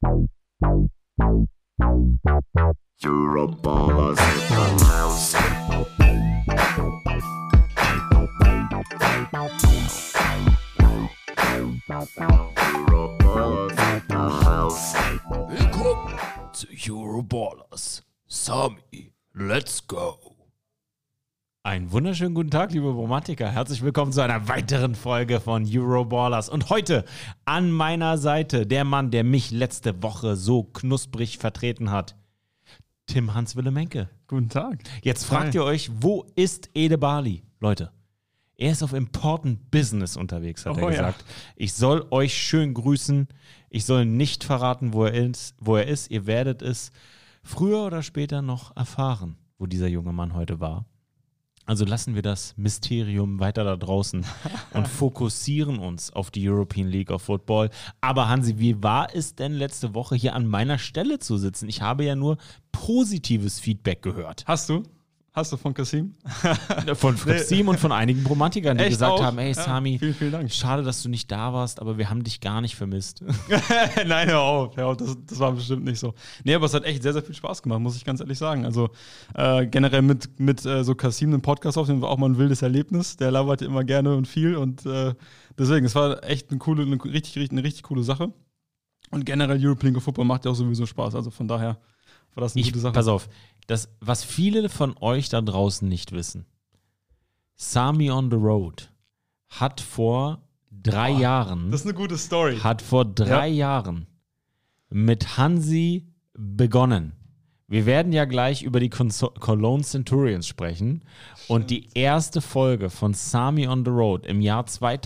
Euroballers in the house. Euroballers in the house. Willkommen zu Euroballers. Sami, let's go. Einen wunderschönen guten Tag, liebe Bromantiker. Herzlich willkommen zu einer weiteren Folge von Euroballers. Und heute an meiner Seite der Mann, der mich letzte Woche so knusprig vertreten hat. Tim Hans-Wille-Menke. Guten Tag. Jetzt fragt ihr euch, wo ist Ede Bali? Leute, er ist auf Important Business unterwegs, hat er gesagt. Ja. Ich soll euch schön grüßen. Ich soll nicht verraten, wo er ist. Ihr werdet es früher oder später noch erfahren, wo dieser junge Mann heute war. Also lassen wir das Mysterium weiter da draußen und fokussieren uns auf die European League of Football. Aber Hansi, wie war es denn letzte Woche hier an meiner Stelle zu sitzen? Ich habe ja nur positives Feedback gehört. Hast du von Kasim? Von Kasim und von einigen Bromantikern, die gesagt haben, hey Sami, vielen Dank. Schade, dass du nicht da warst, aber wir haben dich gar nicht vermisst. Nein, hör auf, das war bestimmt nicht so. Nee, aber es hat echt sehr, sehr viel Spaß gemacht, muss ich ganz ehrlich sagen. Also generell mit so Kasim einen Podcast aufnehmen war auch mal ein wildes Erlebnis. Der labert immer gerne und viel und deswegen, es war echt eine richtig coole Sache. Und generell European League of Football macht ja auch sowieso Spaß, also von daher war das eine gute Sache. Pass auf. Das, was viele von euch da draußen nicht wissen, Sami on the Road hat vor 3 Jahren. Das ist eine gute Story. Hat vor 3 Jahren mit Hansi begonnen. Wir werden ja gleich über die Cologne Centurions sprechen. Und die erste Folge von Sami on the Road im Jahr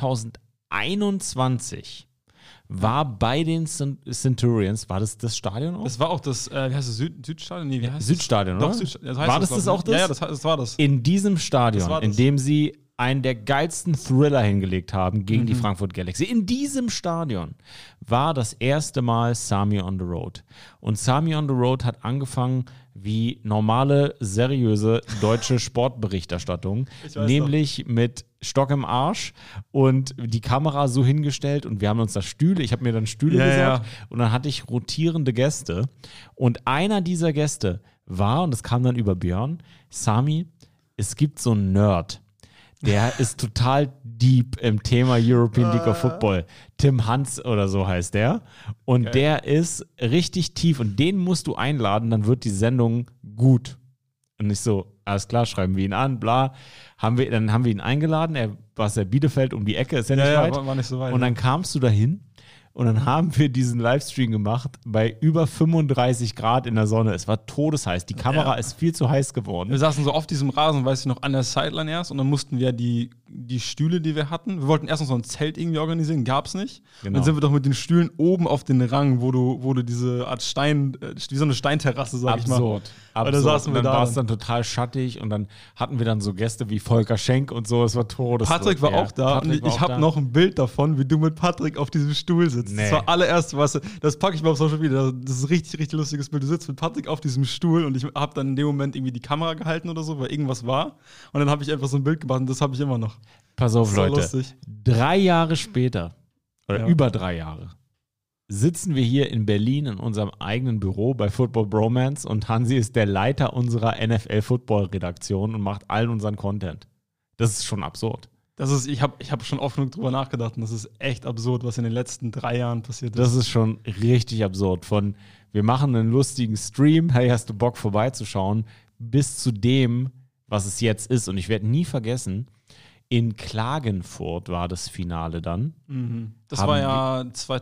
2021 war bei den Centurions, war das Stadion auch? Das war auch das, wie heißt es, Südstadion? Nee, wie heißt Südstadion, oder? Doch, Südstadion. War das auch das? Ja, das war das. In diesem Stadion, in dem sie einen der geilsten Thriller hingelegt haben gegen die Frankfurt Galaxy. In diesem Stadion war das erste Mal Sami on the Road. Und Sami on the Road hat angefangen wie normale, seriöse deutsche Sportberichterstattung, nämlich mit Stock im Arsch und die Kamera so hingestellt und wir haben uns da Stühle, ich habe mir dann Stühle gesagt und dann hatte ich rotierende Gäste und einer dieser Gäste war, und das kam dann über Björn, Sami, es gibt so einen Nerd, der ist total deep im Thema European League of Football. Tim Hans oder so heißt der. Und der ist richtig tief und den musst du einladen, dann wird die Sendung gut. Und nicht so, alles klar, schreiben wir ihn an, bla. Dann haben wir ihn eingeladen, er war ja Bielefeld um die Ecke, ist ja nicht weit. War nicht so weit. Und dann kamst du dahin und dann haben wir diesen Livestream gemacht bei über 35 Grad in der Sonne. Es war todesheiß. Die Kamera ist viel zu heiß geworden. Wir saßen so auf diesem Rasen, weiß ich noch, an der Sideline erst und dann mussten wir die Stühle, die wir hatten, wir wollten erst noch so ein Zelt irgendwie organisieren, gab's nicht. Genau. Dann sind wir doch mit den Stühlen oben auf den Rang, wo du diese Art Stein, wie so eine Steinterrasse, sag ich mal. Absurd. Da saßen wir und dann war es dann total schattig und dann hatten wir dann so Gäste wie Volker Schenk und so, es war todes. Patrick war auch da und ich habe noch ein Bild davon, wie du mit Patrick auf diesem Stuhl sitzt. Nee. Das war allererst, das packe ich mal auf Social Media, das ist ein richtig, richtig lustiges Bild. Du sitzt mit Patrick auf diesem Stuhl und ich habe dann in dem Moment irgendwie die Kamera gehalten oder so, weil irgendwas war und dann habe ich einfach so ein Bild gemacht und das habe ich immer noch. Pass auf, Leute, lustig. 3 Jahre später, oder über 3 Jahre, sitzen wir hier in Berlin in unserem eigenen Büro bei Football Bromance und Hansi ist der Leiter unserer NFL-Football-Redaktion und macht allen unseren Content. Das ist schon absurd. Ich hab schon oft genug drüber nachgedacht und das ist echt absurd, was in den letzten 3 Jahren passiert ist. Das ist schon richtig absurd. Von wir machen einen lustigen Stream, hey, hast du Bock vorbeizuschauen, bis zu dem, was es jetzt ist. Und ich werde nie vergessen, in Klagenfurt war das Finale dann. Das war ja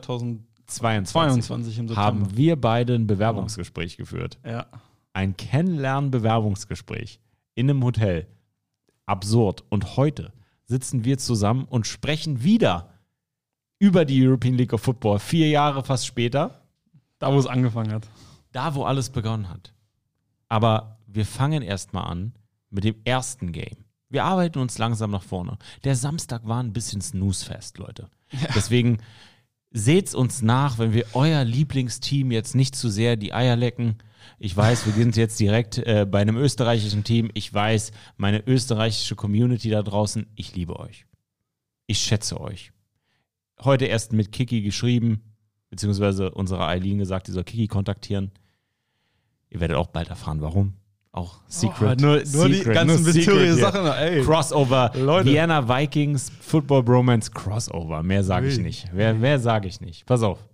2022 im September. Haben wir beide ein Bewerbungsgespräch geführt. Ja. Ein Kennenlernen-Bewerbungsgespräch in einem Hotel. Absurd. Und heute sitzen wir zusammen und sprechen wieder über die European League of Football. 4 Jahre fast später. Da, wo es angefangen hat. Da, wo alles begonnen hat. Aber wir fangen erstmal an mit dem ersten Game. Wir arbeiten uns langsam nach vorne. Der Samstag war ein bisschen Snooze-Fest, Leute. Ja. Deswegen seht's uns nach, wenn wir euer Lieblingsteam jetzt nicht zu sehr die Eier lecken. Ich weiß, wir sind jetzt direkt bei einem österreichischen Team. Ich weiß, meine österreichische Community da draußen, ich liebe euch. Ich schätze euch. Heute erst mit Kiki geschrieben. beziehungsweise unserer Eileen gesagt, die soll Kiki kontaktieren. Ihr werdet auch bald erfahren, warum. Auch Secret. Nur die ganzen mysteriösen Sachen. Ey. Crossover. Leute. Vienna Vikings, Football Bromance, Crossover. Mehr sage ich nicht. Mehr sage ich nicht. Pass auf.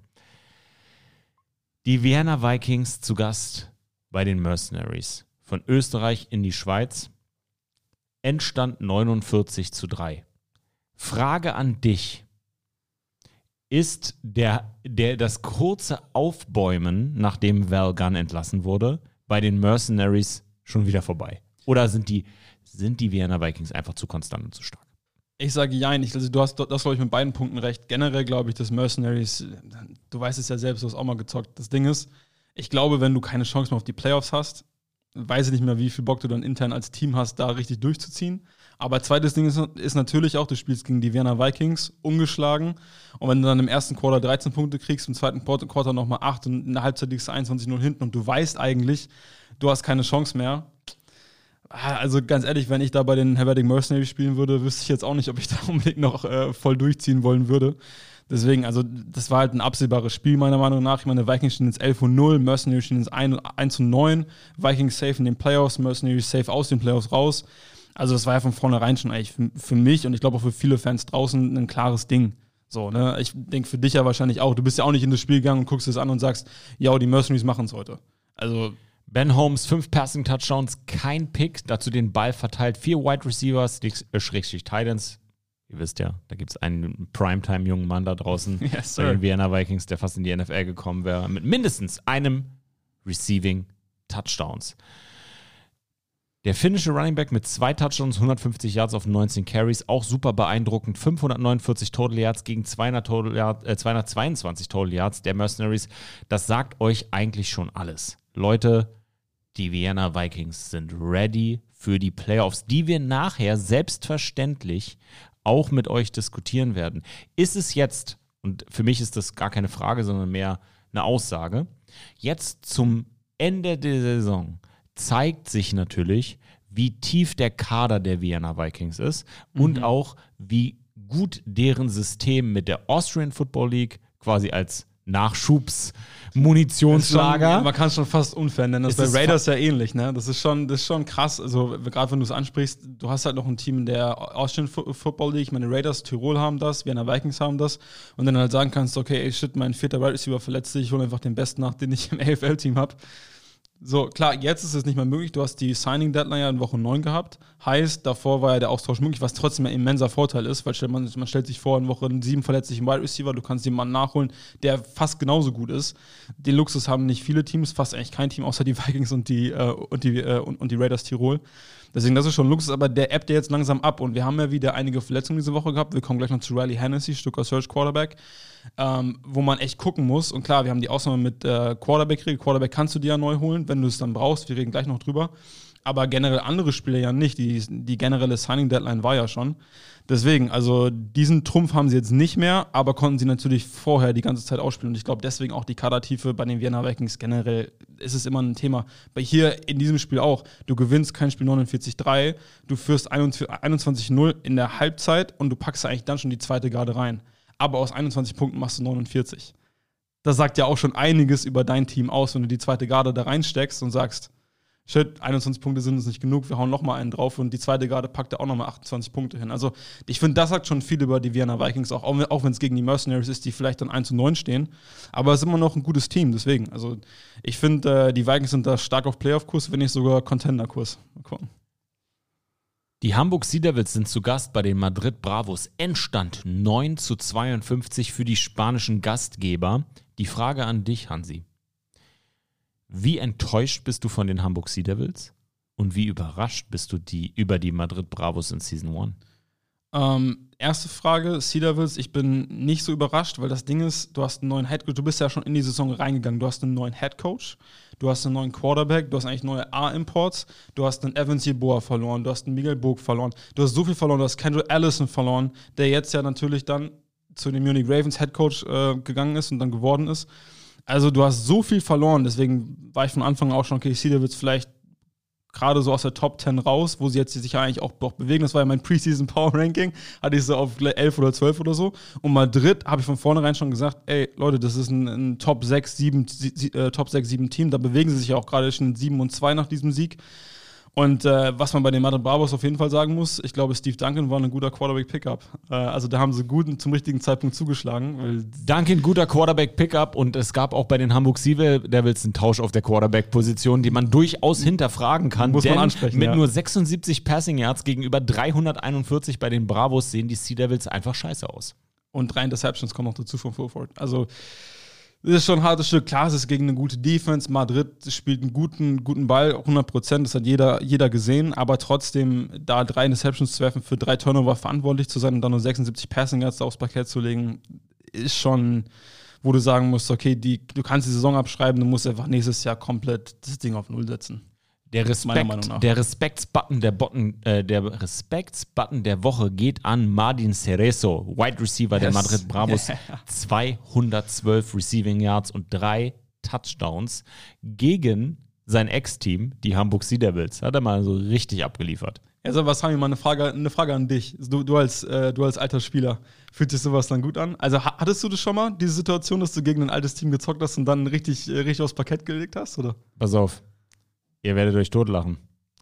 Die Vienna Vikings zu Gast bei den Mercenaries. Von Österreich in die Schweiz. Endstand 49:3. Frage an dich. Ist das kurze Aufbäumen, nachdem Val Gunn entlassen wurde, bei den Mercenaries schon wieder vorbei? Oder sind die Vienna Vikings einfach zu konstant und zu stark? Ich sage jein. Du hast, glaube ich, mit beiden Punkten recht. Generell glaube ich, dass Mercenaries, du weißt es ja selbst, du hast auch mal gezockt. Das Ding ist, ich glaube, wenn du keine Chance mehr auf die Playoffs hast, weiß ich nicht mehr, wie viel Bock du dann intern als Team hast, da richtig durchzuziehen. Aber zweites Ding ist natürlich auch, du spielst gegen die Vienna Vikings, ungeschlagen. Und wenn du dann im ersten Quarter 13 Punkte kriegst, im zweiten Quarter nochmal 8 und in der Halbzeit liegst du 21-0 hinten und du weißt eigentlich, du hast keine Chance mehr. Also ganz ehrlich, wenn ich da bei den Helvetic Mercenaries spielen würde, wüsste ich jetzt auch nicht, ob ich da unbedingt noch voll durchziehen wollen würde. Deswegen, also das war halt ein absehbares Spiel meiner Meinung nach. Ich meine, Vikings stehen jetzt 11:0, Mercenaries stehen jetzt 1:9, Vikings safe in den Playoffs, Mercenaries safe aus den Playoffs raus. Also das war ja von vornherein schon eigentlich für mich und ich glaube auch für viele Fans draußen ein klares Ding. So, ne? Ich denke für dich ja wahrscheinlich auch. Du bist ja auch nicht in das Spiel gegangen und guckst es an und sagst, ja, die Mercenaries machen es heute. Also Ben Holmes, 5 Passing-Touchdowns, kein Pick, dazu den Ball verteilt, 4 Wide Receivers, Schrägstrich Titans. Ihr wisst ja, da gibt es einen Primetime-jungen Mann da draußen yes, bei den Vienna Vikings, der fast in die NFL gekommen wäre, mit mindestens einem Receiving Touchdowns. Der finnische Running Back mit 2 Touchdowns, 150 Yards auf 19 Carries, auch super beeindruckend. 549 Total Yards gegen 222 Total Yards der Mercenaries. Das sagt euch eigentlich schon alles. Leute, die Vienna Vikings sind ready für die Playoffs, die wir nachher selbstverständlich auch mit euch diskutieren werden. Ist es jetzt, und für mich ist das gar keine Frage, sondern mehr eine Aussage, jetzt zum Ende der Saison zeigt sich natürlich, wie tief der Kader der Vienna Vikings ist und auch, wie gut deren System mit der Austrian Football League quasi als Nachschubsmunitionslager. Man kann es schon fast unfair nennen. Das ist bei Raiders ja ähnlich, ne? Das ist schon krass. Also, gerade wenn du es ansprichst, du hast halt noch ein Team in der Austrian Football League. Meine Raiders Tirol haben das, Vienna Vikings haben das. Und dann halt sagen kannst, okay, ey, shit, mein 4. Wide Receiver verletzt sich, ich hole einfach den besten nach, den ich im AFL-Team habe. So, klar, jetzt ist es nicht mehr möglich. Du hast die Signing-Deadline ja in Woche 9 gehabt. Heißt, davor war ja der Austausch möglich, was trotzdem ein immenser Vorteil ist, weil man stellt sich vor, in Woche 7 verletzt sich ein Wide Receiver, du kannst jemanden nachholen, der fast genauso gut ist. Den Luxus haben nicht viele Teams, fast eigentlich kein Team, außer die Vikings und die Raiders Tirol. Deswegen, das ist schon Luxus, aber der ebbt ja jetzt langsam ab und wir haben ja wieder einige Verletzungen diese Woche gehabt. Wir kommen gleich noch zu Riley Hennessy, Stuttgart Surge Quarterback, wo man echt gucken muss. Und klar, wir haben die Ausnahme mit Quarterback-Regel. Quarterback kannst du dir ja neu holen, wenn du es dann brauchst. Wir reden gleich noch drüber. Aber generell andere Spieler ja nicht. Die generelle Signing-Deadline war ja schon. Deswegen, also diesen Trumpf haben sie jetzt nicht mehr, aber konnten sie natürlich vorher die ganze Zeit ausspielen. Und ich glaube, deswegen auch die Kadertiefe bei den Vienna Vikings generell ist es immer ein Thema. Bei hier in diesem Spiel auch. Du gewinnst kein Spiel 49-3, du führst 21-0 in der Halbzeit und du packst eigentlich dann schon die zweite Garde rein. Aber aus 21 Punkten machst du 49. Das sagt ja auch schon einiges über dein Team aus, wenn du die zweite Garde da reinsteckst und sagst, shit, 21 Punkte sind uns nicht genug, wir hauen nochmal einen drauf und die zweite Garde packt da auch nochmal 28 Punkte hin. Also ich finde, das sagt schon viel über die Vienna Vikings, auch wenn es gegen die Mercenaries ist, die vielleicht dann 1:9 stehen. Aber es ist immer noch ein gutes Team, deswegen. Also ich finde, die Vikings sind da stark auf Playoff-Kurs, wenn nicht sogar Contender-Kurs. Mal gucken. Die Hamburg Sea Devils sind zu Gast bei den Madrid Bravos. Endstand 9:52 für die spanischen Gastgeber. Die Frage an dich, Hansi. Wie enttäuscht bist du von den Hamburg Sea Devils? Und wie überrascht bist du über die Madrid Bravos in Season 1? Erste Frage, Sea Devils, ich bin nicht so überrascht, weil das Ding ist, du hast einen neuen Headcoach, du bist ja schon in die Saison reingegangen, du hast einen neuen Headcoach, du hast einen neuen Quarterback, du hast eigentlich neue A-Imports, du hast einen Evans Yeboah verloren, du hast einen Miguel Burg verloren, du hast so viel verloren, du hast Kendall Allison verloren, der jetzt ja natürlich dann zu dem Munich Ravens Headcoach gegangen ist und dann geworden ist. Also du hast so viel verloren, deswegen war ich von Anfang an auch schon, okay, Sea Devils vielleicht gerade so aus der Top 10 raus, wo sie jetzt sich ja eigentlich auch bewegen. Das war ja mein Preseason Power Ranking. Hatte ich so auf 11 oder 12 oder so. Und Madrid habe ich von vornherein schon gesagt, ey, Leute, das ist ein Top 6, 7 Team. Da bewegen sie sich ja auch gerade schon 7-2 nach diesem Sieg. Und was man bei den Madrid Bravos auf jeden Fall sagen muss, ich glaube, Steve Duncan war ein guter Quarterback-Pickup. Also da haben sie zum richtigen Zeitpunkt zugeschlagen. Duncan, guter Quarterback-Pickup, und es gab auch bei den Hamburg Sea Devils einen Tausch auf der Quarterback-Position, die man durchaus hinterfragen kann. Muss man ansprechen, mit nur 76 Passing Yards gegenüber 341 bei den Bravos sehen die Sea Devils einfach scheiße aus. Und 3 Interceptions kommen noch dazu von Fulford. Also das ist schon ein hartes Stück. Klar, es ist gegen eine gute Defense. Madrid spielt einen guten Ball, 100%. Das hat jeder gesehen. Aber trotzdem, da 3 Interceptions zu werfen, für 3 Turnover verantwortlich zu sein und dann nur 76 Passing Yards aufs Parkett zu legen, ist schon, wo du sagen musst, okay, du kannst die Saison abschreiben, du musst einfach nächstes Jahr komplett das Ding auf Null setzen. Der Respektsbutton der Woche geht an Martin Cerezo, Wide Receiver der Madrid Bravos. 212 Receiving Yards und 3 Touchdowns gegen sein Ex-Team, die Hamburg Sea Devils. Hat er mal so richtig abgeliefert. Also, was haben wir mal eine Frage an dich. Du als alter Spieler, fühlt sich sowas dann gut an? Also, hattest du das schon mal, diese Situation, dass du gegen ein altes Team gezockt hast und dann richtig aufs Parkett gelegt hast, oder? Pass auf. Ihr werdet euch totlachen.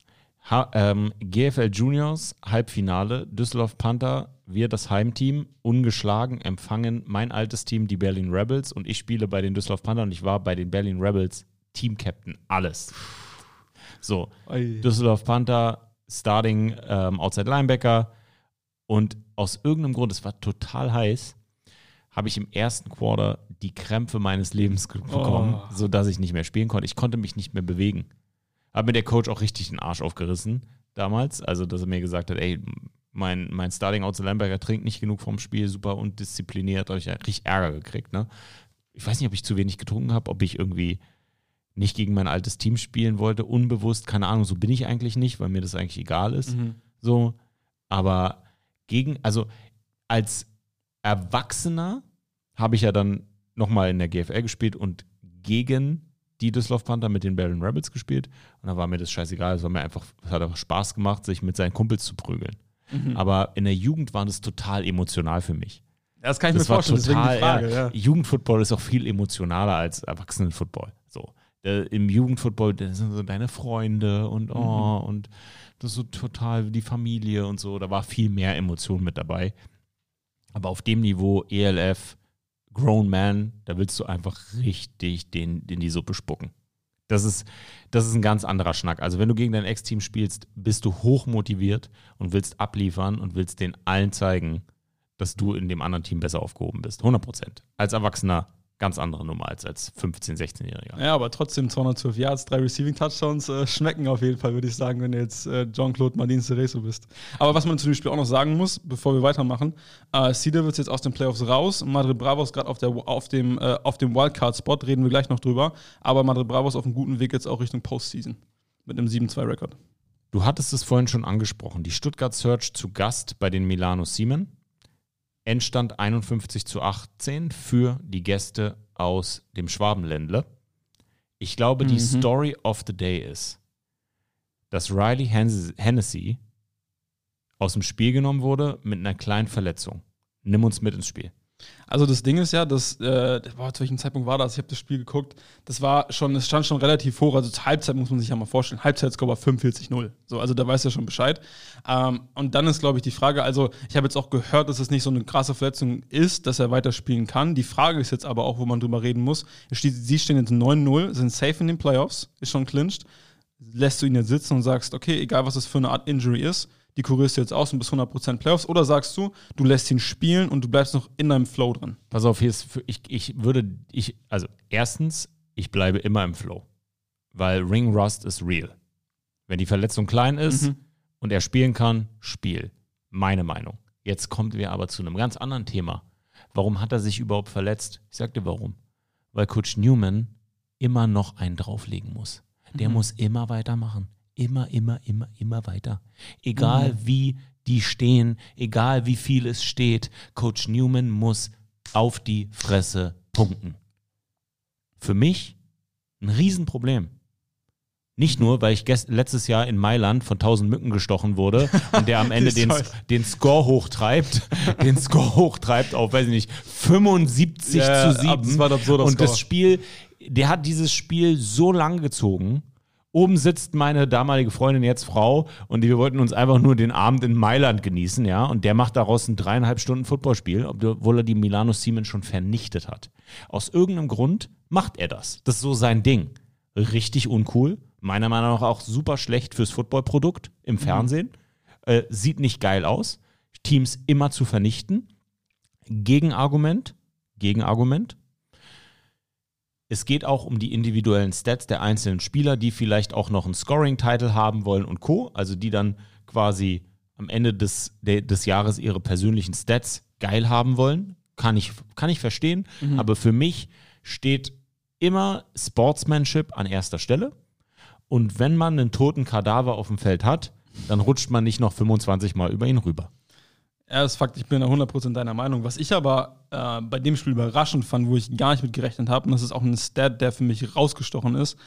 GFL Juniors, Halbfinale, Düsseldorf Panther, wir das Heimteam, ungeschlagen, empfangen mein altes Team, die Berlin Rebels, und ich spiele bei den Düsseldorf Panther und ich war bei den Berlin Rebels Team-Captain, alles. So, Düsseldorf Panther, Starting Outside Linebacker, und aus irgendeinem Grund, es war total heiß, habe ich im ersten Quarter die Krämpfe meines Lebens bekommen, sodass ich nicht mehr spielen konnte. Ich konnte mich nicht mehr bewegen. Hat mir der Coach auch richtig den Arsch aufgerissen damals. Also, dass er mir gesagt hat, ey, mein Starting Outside Linebacker trinkt nicht genug vom Spiel, super undiszipliniert, habe ich ja richtig Ärger gekriegt. Ne? Ich weiß nicht, ob ich zu wenig getrunken habe, ob ich irgendwie nicht gegen mein altes Team spielen wollte, unbewusst, keine Ahnung, so bin ich eigentlich nicht, weil mir das eigentlich egal ist. So, aber als Erwachsener habe ich ja dann nochmal in der GFL gespielt und gegen die Düsseldorf Panther mit den Berlin Rebels gespielt, und da war mir das scheißegal, es hat einfach Spaß gemacht, sich mit seinen Kumpels zu prügeln. Aber in der Jugend war das total emotional für mich. Das kann ich mir vorstellen, deswegen die Frage. Ja. Jugendfootball ist auch viel emotionaler als Erwachsenenfootball. So. Im Jugendfootball, das sind so deine Freunde und und das ist so total die Familie und so, da war viel mehr Emotion mit dabei. Aber auf dem Niveau ELF, Grown Man, da willst du einfach richtig in die Suppe spucken. Das ist ein ganz anderer Schnack. Also wenn du gegen dein Ex-Team spielst, bist du hochmotiviert und willst abliefern und willst den allen zeigen, dass du in dem anderen Team besser aufgehoben bist. 100%. Als Erwachsener ganz andere Nummer als 15-, 16-Jähriger. Ja, aber trotzdem 212 Yards, 3 Receiving-Touchdowns schmecken auf jeden Fall, würde ich sagen, wenn du jetzt Jean-Claude Martin Cerezo bist. Aber was man zu dem Spiel auch noch sagen muss, bevor wir weitermachen, Sea Devils jetzt aus den Playoffs raus, Madrid Bravos gerade auf dem Wildcard-Spot, reden wir gleich noch drüber, aber Madrid Bravos auf einem guten Weg jetzt auch Richtung Postseason mit einem 7-2-Rekord. Du hattest es vorhin schon angesprochen, die Stuttgart Surge zu Gast bei den Milano Seamen. Endstand 51-18 für die Gäste aus dem Schwabenländle. Ich glaube, die Story of the Day ist, dass Riley Hennessy aus dem Spiel genommen wurde mit einer kleinen Verletzung. Nimm uns mit ins Spiel. Also das Ding ist ja, zu welchem Zeitpunkt war das? Ich habe das Spiel geguckt. Es stand schon relativ hoch. Also zur Halbzeit muss man sich ja mal vorstellen. Halbzeitscore war 45-0. So, also da weiß er schon Bescheid. Und dann ist, glaube ich, die Frage, also ich habe jetzt auch gehört, dass es nicht so eine krasse Verletzung ist, dass er weiterspielen kann. Die Frage ist jetzt aber auch, wo man drüber reden muss. Sie stehen jetzt 9-0, sind safe in den Playoffs, ist schon clinched. Lässt du ihn jetzt sitzen und sagst, okay, egal was das für eine Art Injury ist, die kurierst du jetzt aus und bist 100% Playoffs, oder sagst du lässt ihn spielen und du bleibst noch in deinem Flow drin? Pass auf, erstens, ich bleibe immer im Flow, weil Ring Rust ist real. Wenn die Verletzung klein ist und er spielen kann, Spiel. Meine Meinung. Jetzt kommen wir aber zu einem ganz anderen Thema. Warum hat er sich überhaupt verletzt? Ich sag dir warum. Weil Coach Newman immer noch einen drauflegen muss. Der muss immer weitermachen. Immer weiter. Egal wie die stehen, egal wie viel es steht, Coach Newman muss auf die Fresse punkten. Für mich ein Riesenproblem. Nicht nur, weil ich letztes Jahr in Mailand von 1000 Mücken gestochen wurde und der am Ende den Score hochtreibt auf, weiß ich nicht, 75 zu 7. Das war ein absurder und Score. das Spiel, der hat dieses Spiel so lang gezogen. Oben sitzt meine damalige Freundin, jetzt Frau, und wir wollten uns einfach nur den Abend in Mailand genießen, ja. Und der macht daraus ein 3,5 Stunden Footballspiel, obwohl er die Milano Siemens schon vernichtet hat. Aus irgendeinem Grund macht er das. Das ist so sein Ding. Richtig uncool. Meiner Meinung nach auch super schlecht fürs Footballprodukt im Fernsehen. Sieht nicht geil aus. Teams immer zu vernichten. Gegenargument. Es geht auch um die individuellen Stats der einzelnen Spieler, die vielleicht auch noch einen Scoring-Title haben wollen und Co. Also die dann quasi am Ende des Jahres ihre persönlichen Stats geil haben wollen. Kann ich verstehen. Aber für mich steht immer Sportsmanship an erster Stelle. Und wenn man einen toten Kadaver auf dem Feld hat, dann rutscht man nicht noch 25 Mal über ihn rüber. Ja, das ist Fakt, ich bin da 100% deiner Meinung. Was ich aber bei dem Spiel überraschend fand, wo ich gar nicht mit gerechnet habe, und das ist auch ein Stat, der für mich rausgestochen ist,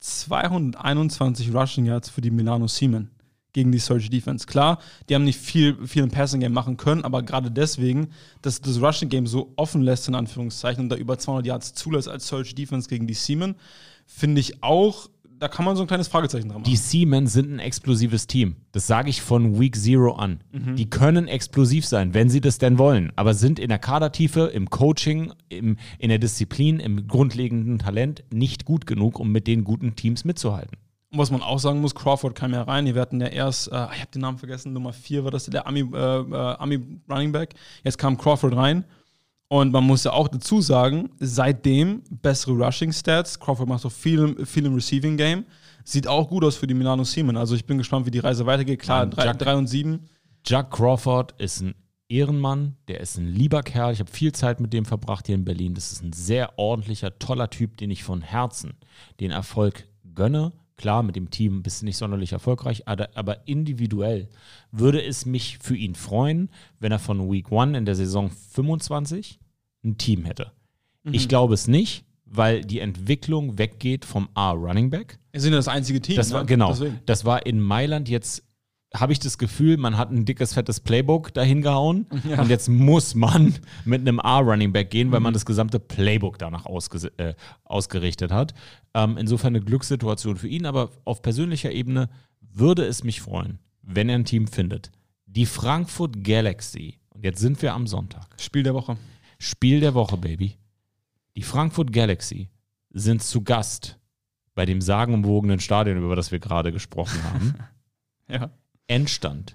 221 Rushing Yards für die Milano Siemens gegen die Surge Defense. Klar, die haben nicht viel im Passing Game machen können, aber gerade deswegen, dass das Rushing Game so offen lässt, in Anführungszeichen, und da über 200 Yards zulässt als Surge Defense gegen die Siemens, finde ich auch, da kann man so ein kleines Fragezeichen dran machen. Die Siemens sind ein explosives Team. Das sage ich von Week 0 an. Die können explosiv sein, wenn sie das denn wollen, aber sind in der Kadertiefe, im Coaching, in der Disziplin, im grundlegenden Talent nicht gut genug, um mit den guten Teams mitzuhalten. Und was man auch sagen muss, Crawford kam ja rein, wir hatten ja erst, ich habe den Namen vergessen, Nummer 4 war das, der Army Running Back. Jetzt kam Crawford rein. Und man muss ja auch dazu sagen, seitdem bessere Rushing-Stats. Crawford macht auch viel im Receiving-Game. Sieht auch gut aus für die Milano Siemens. Also ich bin gespannt, wie die Reise weitergeht. Klar, 3 und 7. Jack Crawford ist ein Ehrenmann, der ist ein lieber Kerl. Ich habe viel Zeit mit dem verbracht hier in Berlin. Das ist ein sehr ordentlicher, toller Typ, den ich von Herzen den Erfolg gönne. Klar, mit dem Team bist du nicht sonderlich erfolgreich, aber individuell würde es mich für ihn freuen, wenn er von Week 1 in der Saison 25 ein Team hätte. Ich glaube es nicht, weil die Entwicklung weggeht vom Running Back. Wir sind ja das einzige Team. Das war, genau, das war in Mailand jetzt, habe ich das Gefühl, man hat ein dickes, fettes Playbook dahin gehauen und jetzt muss man mit einem Running Back gehen, weil man das gesamte Playbook danach ausgerichtet hat. Insofern eine Glückssituation für ihn, aber auf persönlicher Ebene würde es mich freuen, wenn er ein Team findet. Die Frankfurt Galaxy, und jetzt sind wir am Sonntag. Spiel der Woche, Baby. Die Frankfurt Galaxy sind zu Gast bei dem sagenumwogenen Stadion, über das wir gerade gesprochen haben. Ja. Endstand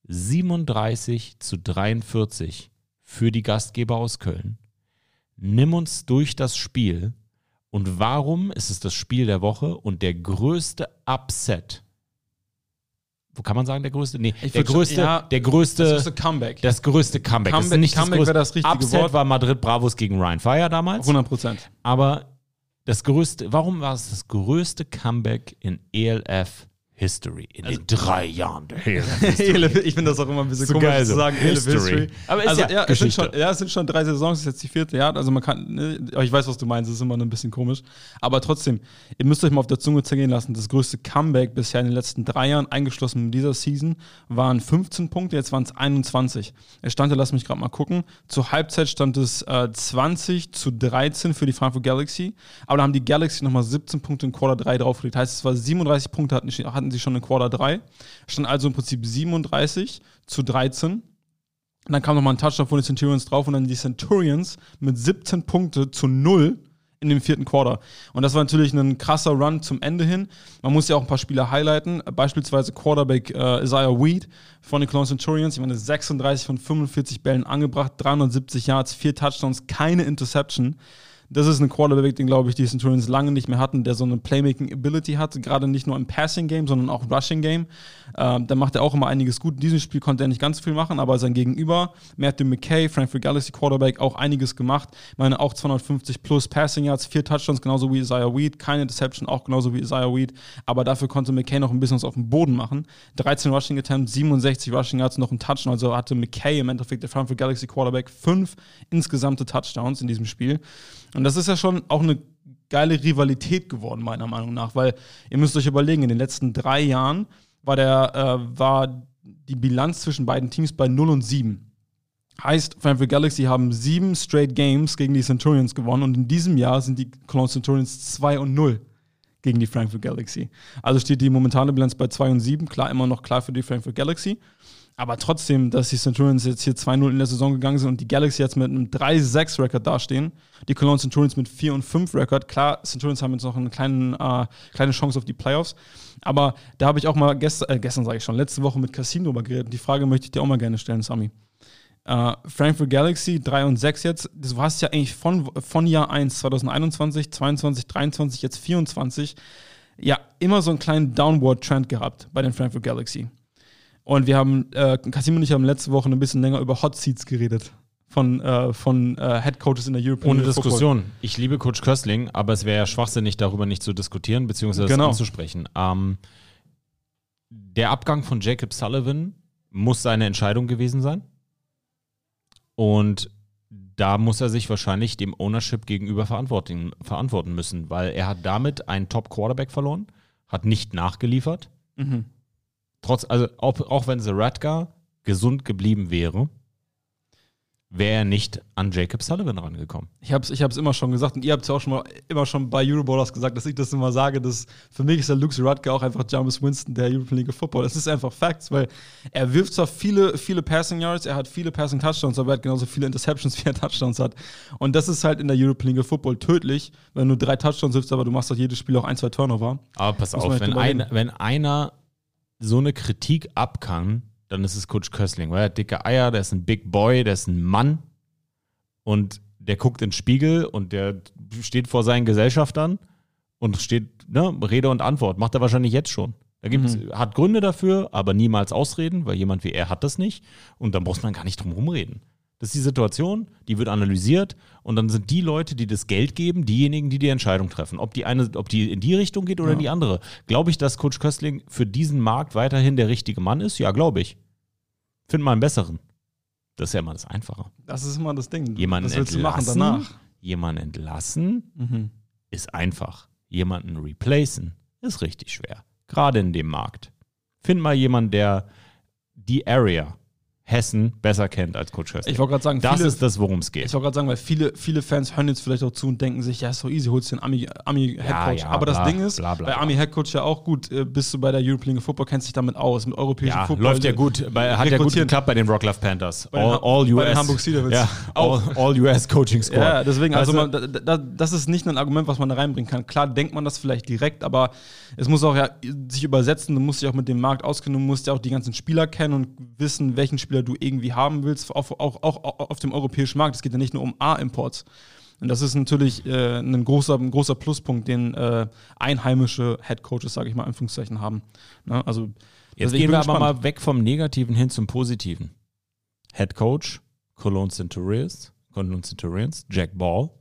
37-43 für die Gastgeber aus Köln. Nimm uns durch das Spiel. Und warum ist es das Spiel der Woche und der größte Upset? Wo kann man sagen, der größte? Nee, der größte Comeback. Das größte Comeback. Das ist nicht Comeback wäre das richtige Upset Wort. war Madrid Bravos gegen Ryan Fire damals. 100%. Aber warum war es das größte Comeback in ELF History in den 3 Jahren der ELF. Ich finde das auch immer ein bisschen so komisch geil, zu sagen, ELF History. Aber ist es sind schon 3 Saisons, das ist jetzt die 4. Ja, also man kann, ich weiß, was du meinst, das ist immer ein bisschen komisch. Aber trotzdem, ihr müsst euch mal auf der Zunge zergehen lassen, das größte Comeback bisher in den letzten 3 Jahren, eingeschlossen in dieser Season, waren 15 Punkte, jetzt waren es 21. Es stand, lass mich gerade mal gucken, zur Halbzeit stand es 20-13 für die Frankfurt Galaxy, aber da haben die Galaxy nochmal 17 Punkte in Quarter 3 draufgelegt, heißt es war 37 Punkte hatten sie schon in Quarter 3, stand also im Prinzip 37-13. Und dann kam nochmal ein Touchdown von den Centurions drauf und dann die Centurions mit 17 Punkte zu 0 in dem 4. Quarter. Und das war natürlich ein krasser Run zum Ende hin. Man muss ja auch ein paar Spieler highlighten, beispielsweise Quarterback Isaiah Weed von den Cologne Centurions. Ich meine, 36 von 45 Bällen angebracht, 370 Yards, 4 Touchdowns, keine Interception. Das ist ein Quarterback, den, glaube ich, die Centurions lange nicht mehr hatten, der so eine Playmaking-Ability hat, gerade nicht nur im Passing-Game, sondern auch Rushing-Game. Da macht er auch immer einiges gut. In diesem Spiel konnte er nicht ganz viel machen, aber sein Gegenüber, Matthew McKay, Frankfurt Galaxy Quarterback, auch einiges gemacht. Ich meine, auch 250 plus Passing Yards, 4 Touchdowns, genauso wie Isaiah Weed, keine Deception, auch genauso wie Isaiah Weed, aber dafür konnte McKay noch ein bisschen was auf dem Boden machen. 13 Rushing Attempts, 67 Rushing Yards, noch ein Touchdown, also hatte McKay im Endeffekt, der Frankfurt Galaxy Quarterback, 5 insgesamte Touchdowns in diesem Spiel. Und das ist ja schon auch eine geile Rivalität geworden, meiner Meinung nach, weil ihr müsst euch überlegen, in den letzten 3 Jahren war die Bilanz zwischen beiden Teams bei 0-7. Heißt, Frankfurt Galaxy haben 7 straight Games gegen die Centurions gewonnen und in diesem Jahr sind die Cologne Centurions 2-0 gegen die Frankfurt Galaxy. Also steht die momentane Bilanz bei 2-7, klar, immer noch klar für die Frankfurt Galaxy. Aber trotzdem, dass die Centurions jetzt hier 2-0 in der Saison gegangen sind und die Galaxy jetzt mit einem 3-6-Record dastehen, die Cologne Centurions mit 4-5-Record. Klar, Centurions haben jetzt noch eine kleine Chance auf die Playoffs. Aber da habe ich auch mal gestern sage ich schon, letzte Woche mit Cassim drüber geredet. Und die Frage möchte ich dir auch mal gerne stellen, Sami. Frankfurt Galaxy 3-6 jetzt. Du hast ja eigentlich von Jahr 1, 2021, 22, 23, jetzt 24, ja immer so einen kleinen Downward-Trend gehabt bei den Frankfurt Galaxy. Und wir haben, Cassim und ich haben letzte Woche ein bisschen länger über Hot Seats geredet von Head Coaches in der European Ohne Football. Diskussion. Ich liebe Coach Köstling, aber es wäre ja schwachsinnig, darüber nicht zu diskutieren, beziehungsweise das anzusprechen. Der Abgang von Jacob Sullivan muss seine Entscheidung gewesen sein. Und da muss er sich wahrscheinlich dem Ownership gegenüber verantworten müssen, weil er hat damit einen Top-Quarterback verloren, hat nicht nachgeliefert. Mhm. Auch wenn Zaratka gesund geblieben wäre, wäre er nicht an Jacob Sullivan rangekommen. Ich hab's immer schon gesagt und ihr habt es ja auch immer schon bei Euroballers gesagt, dass ich das immer sage, dass für mich ist der Luke Zaratka auch einfach Jameis Winston der European League of Football. Das ist einfach Facts, weil er wirft zwar viele Passing Yards, er hat viele Passing Touchdowns, aber er hat genauso viele Interceptions, wie er Touchdowns hat. Und das ist halt in der European League of Football tödlich, wenn du 3 Touchdowns wirfst, aber du machst doch jedes Spiel auch 1-2 Turnover. Aber pass auf, wenn einer so eine Kritik ab kann, dann ist es Coach Köstling, weil er hat dicke Eier, der ist ein Big Boy, der ist ein Mann und der guckt in den Spiegel und der steht vor seinen Gesellschaftern und steht, Rede und Antwort, macht er wahrscheinlich jetzt schon. Hat Gründe dafür, aber niemals Ausreden, weil jemand wie er hat das nicht und dann muss man gar nicht drum rumreden. Das ist die Situation, die wird analysiert und dann sind die Leute, die das Geld geben, diejenigen, die die Entscheidung treffen. Ob die in die Richtung geht oder in die andere. Glaube ich, dass Coach Köstling für diesen Markt weiterhin der richtige Mann ist? Ja, glaube ich. Find mal einen besseren. Das ist ja immer das Einfache. Das ist immer das Ding. Jemanden Was willst du machen danach? Jemanden entlassen ist einfach. Jemanden replacen ist richtig schwer. Gerade in dem Markt. Find mal jemanden, der die Area Hessen besser kennt als Coach Köstling. Ich wollte gerade sagen, das ist das, worum es geht. Ich wollte gerade sagen, weil viele Fans hören jetzt vielleicht auch zu und denken sich, ja, ist so easy, holst du den Ami-Headcoach. Aber das Ding ist, bei Ami-Headcoach ja auch gut, bist du bei der European League of Football, kennst dich damit aus, mit europäischem Football. Läuft ja gut, hat ja gut geklappt bei den Wroclaw Panthers. All US. Bei den Hamburg Sea Devils. Ja, all US Coaching Squad. Ja, deswegen, also das ist nicht ein Argument, was man da reinbringen kann. Klar denkt man das vielleicht direkt, aber es muss auch ja sich übersetzen, du musst dich auch mit dem Markt auskennen, du musst ja auch die ganzen Spieler kennen und wissen, welchen Spieler du irgendwie haben willst, auch auf dem europäischen Markt. Es geht ja nicht nur um A-Imports. Und das ist natürlich ein großer Pluspunkt, den einheimische Headcoaches, sage ich mal, in Anführungszeichen haben. Ne? Also, jetzt gehen wir aber mal weg vom Negativen hin zum Positiven. Headcoach, Cologne Centurions, Jack Ball.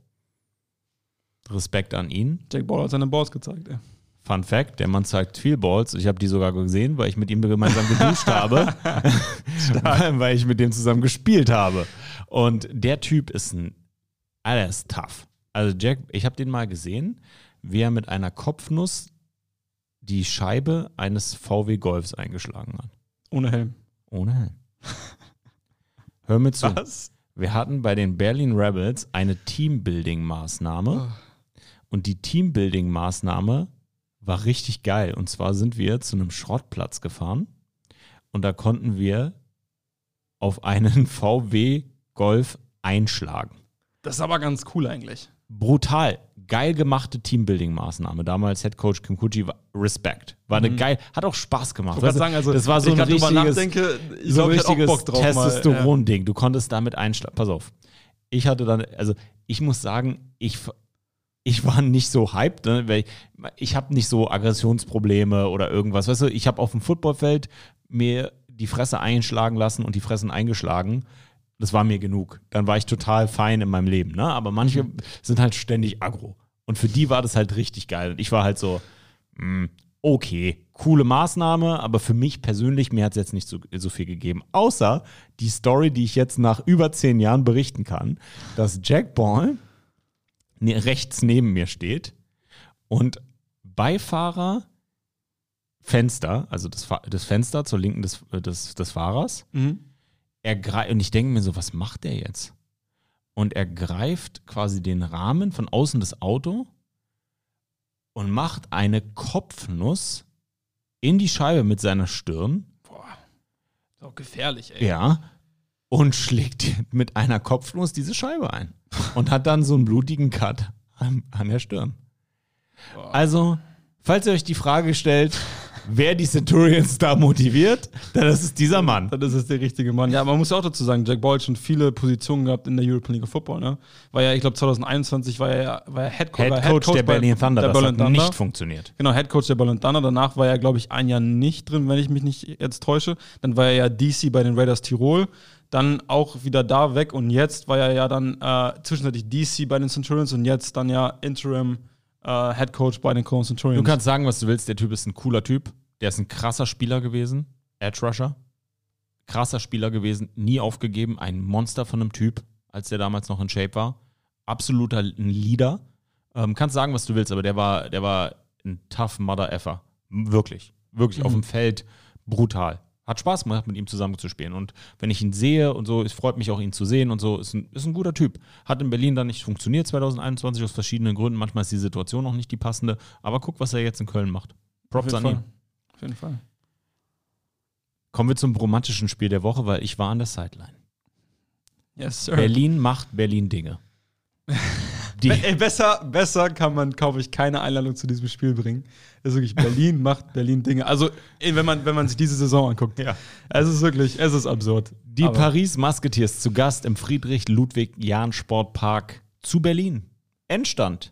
Respekt an ihn. Jack Ball hat seine Balls gezeigt, ey. Fun Fact, der Mann zeigt viel Balls. Ich habe die sogar gesehen, weil ich mit ihm gemeinsam geduscht habe. Weil ich mit dem zusammen gespielt habe. Und der Typ ist der ist tough. Also Jack, ich habe den mal gesehen, wie er mit einer Kopfnuss die Scheibe eines VW Golfs eingeschlagen hat. Ohne Helm. Ohne Helm. Hör mir zu. Was? Wir hatten bei den Berlin Rebels eine Teambuilding-Maßnahme. Und die Teambuilding-Maßnahme war richtig geil. Und zwar sind wir zu einem Schrottplatz gefahren und da konnten wir auf einen VW Golf einschlagen. Das ist aber ganz cool eigentlich. Brutal. Geil gemachte Teambuilding-Maßnahme. Damals Headcoach Kim Kuji war Respekt. War eine geil, hat auch Spaß gemacht. Ich wollte sagen, also das war so ein richtiges Bock drauf Testosteron-Ding. Du konntest damit einschlagen. Pass auf. Ich hatte dann, also ich muss sagen, ich war nicht so hyped, ne, weil ich habe nicht so Aggressionsprobleme oder irgendwas. Weißt du, ich habe auf dem Footballfeld mir die Fresse einschlagen lassen und die Fressen eingeschlagen. Das war mir genug. Dann war ich total fein in meinem Leben. Ne? Aber manche sind halt ständig aggro. Und für die war das halt richtig geil. Und ich war halt so, okay, coole Maßnahme, aber für mich persönlich, mir hat es jetzt nicht so viel gegeben. Außer die Story, die ich jetzt nach über 10 Jahren berichten kann, dass Jack Ball rechts neben mir steht Und Beifahrerfenster, also das Fenster zur Linken des Fahrers, und ich denke mir so, was macht der jetzt? Und er greift quasi den Rahmen von außen des Autos und macht eine Kopfnuss in die Scheibe mit seiner Stirn. Boah, ist auch gefährlich, ey. Ja, und schlägt mit einer Kopfnuss diese Scheibe ein. Und hat dann so einen blutigen Cut an der Stirn. Boah. Also, falls ihr euch die Frage stellt, wer die Centurions da motiviert, dann ist es dieser Mann. Das ist der richtige Mann. Ja, man muss ja auch dazu sagen, Jack Ball hat schon viele Positionen gehabt in der European League of Football. Ne? War ja, ich glaube 2021 war er Head Coach der Berlin Thunder. Das hat nicht funktioniert. Genau, Head Coach der Berlin Thunder. Danach war er, glaube ich, ein Jahr nicht drin, wenn ich mich nicht jetzt täusche. Dann war er ja DC bei den Raiders Tirol. Dann auch wieder da weg und jetzt war er ja dann zwischenzeitlich DC bei den Centurions und jetzt dann ja Interim Head Coach bei den Cologne Centurions. Du kannst sagen, was du willst, der Typ ist ein cooler Typ. Der ist ein krasser Spieler gewesen. Edge Rusher. Krasser Spieler gewesen. Nie aufgegeben. Ein Monster von einem Typ, als der damals noch in Shape war. Absoluter Leader. Kannst sagen, was du willst, aber der war ein tough Mother Effer. Wirklich. Wirklich auf dem Feld brutal. Hat Spaß gemacht, mit ihm zusammen zu spielen. Und wenn ich ihn sehe und so, es freut mich auch, ihn zu sehen und so, ist ein guter Typ. Hat in Berlin dann nicht funktioniert 2021 aus verschiedenen Gründen. Manchmal ist die Situation noch nicht die passende. Aber guck, was er jetzt in Köln macht. Props an ihn. Auf jeden Fall. Kommen wir zum romantischen Spiel der Woche, weil ich war an der Sideline. Yes, sir. Berlin macht Berlin-Dinge. Besser kann man, glaube ich, keine Einladung zu diesem Spiel bringen. Das ist wirklich, Berlin macht Berlin-Dinge. Also, wenn man sich diese Saison anguckt. Ja. Es ist absurd. Die Paris Musketeers zu Gast im Friedrich-Ludwig-Jahn-Sportpark zu Berlin. Endstand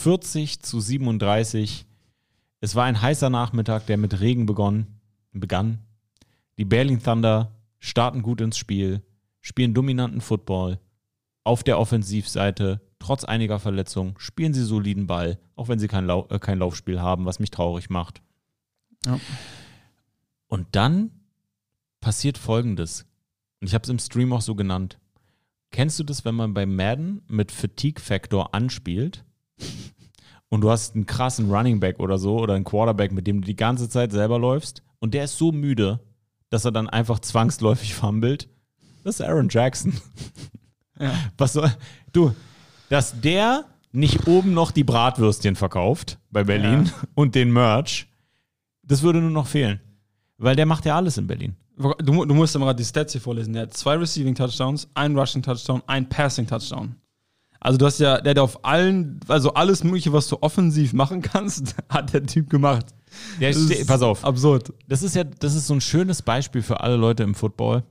40-37. Es war ein heißer Nachmittag, der mit Regen begann. Die Berlin Thunder starten gut ins Spiel, spielen dominanten Football. Auf der Offensivseite, trotz einiger Verletzungen, spielen sie soliden Ball, auch wenn sie kein Laufspiel haben, was mich traurig macht. Ja. Und dann passiert Folgendes. Und ich habe es im Stream auch so genannt. Kennst du das, wenn man bei Madden mit Fatigue-Factor anspielt? Und du hast einen krassen Running Back oder so oder einen Quarterback, mit dem du die ganze Zeit selber läufst und der ist so müde, dass er dann einfach zwangsläufig fummelt. Das ist Aaron Jackson. Ja. Dass der nicht oben noch die Bratwürstchen verkauft bei Berlin und den Merch, das würde nur noch fehlen. Weil der macht ja alles in Berlin. Du musst ja mal die Stats hier vorlesen. Der hat 2 Receiving Touchdowns, 1 Rushing Touchdown, 1 Passing Touchdown. Also der hat auf allen, also alles Mögliche, was du offensiv machen kannst, hat der Typ gemacht. Pass auf. Absurd. Das ist so ein schönes Beispiel für alle Leute im Football.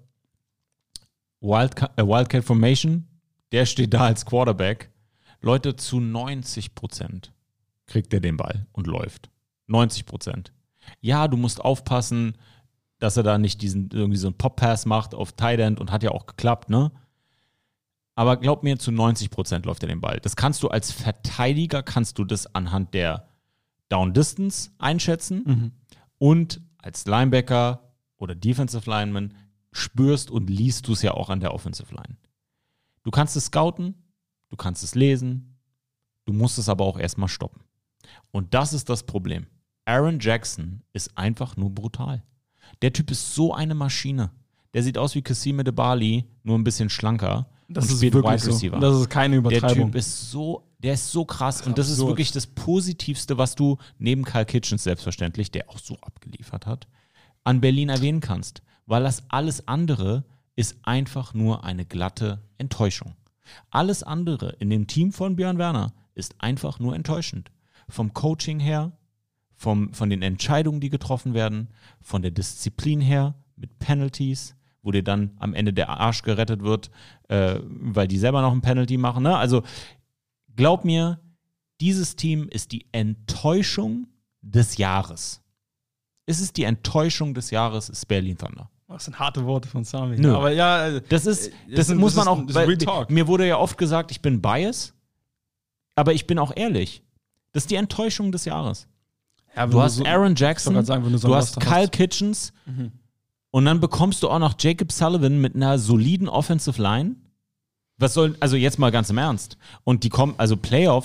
Wildcat Formation, der steht da als Quarterback. Leute, zu 90% kriegt er den Ball und läuft. 90%. Ja, du musst aufpassen, dass er da nicht irgendwie so einen Pop-Pass macht auf Tight End und hat ja auch geklappt, ne? Aber glaub mir, zu 90% läuft er den Ball. Das kannst du als Verteidiger, das anhand der Down-Distance einschätzen und als Linebacker oder Defensive Lineman spürst und liest du es ja auch an der Offensive Line. Du kannst es scouten, du kannst es lesen, du musst es aber auch erstmal stoppen. Und das ist das Problem. Aaron Jackson ist einfach nur brutal. Der Typ ist so eine Maschine. Der sieht aus wie Kassim Edebali, nur ein bisschen schlanker. Das ist wirklich so. Das ist keine Übertreibung. Der Typ ist so krass. Und das ist wirklich das Positivste, was du neben Kyle Kitchens selbstverständlich, der auch so abgeliefert hat, an Berlin erwähnen kannst. Weil das alles andere ist einfach nur eine glatte Enttäuschung. Alles andere in dem Team von Björn Werner ist einfach nur enttäuschend. Vom Coaching her, von den Entscheidungen, die getroffen werden, von der Disziplin her, mit Penalties, wo dir dann am Ende der Arsch gerettet wird, weil die selber noch ein Penalty machen. Ne? Also glaub mir, dieses Team ist die Enttäuschung des Jahres. Es ist die Enttäuschung des Jahres, ist Berlin Thunder. Das sind harte Worte von Sami. Nö. Aber ja, das muss man auch. Real Talk. Mir wurde ja oft gesagt, ich bin biased, aber ich bin auch ehrlich. Das ist die Enttäuschung des Jahres. Ja, du hast Aaron Jackson, du hast Kyle Kitchens und dann bekommst du auch noch Jacob Sullivan mit einer soliden Offensive Line. Also jetzt mal ganz im Ernst. Und die kommen, also Playoffs,